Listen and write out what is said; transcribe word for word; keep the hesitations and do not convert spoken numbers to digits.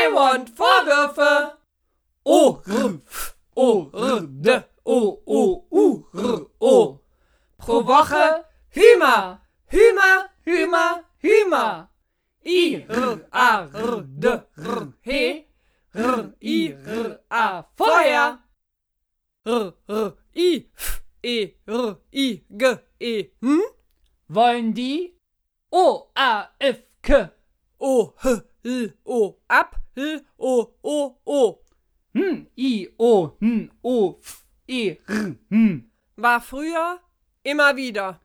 I want Vorwürfe. O, R, F, O, R, D, O, O, U, R, O. Pro Woche Hümer, Hümer, Hümer, Hümer. I, R, A, R, D, R, He, R, I, R, A, Feuer. R, R, I, F, E, R, I, G, E, hm? Wollen die? O, A, F, K. O, H, L, O, ab, L, O, O, O. Hm, I, O, N, O, F, E, R, hm. War früher, immer wieder.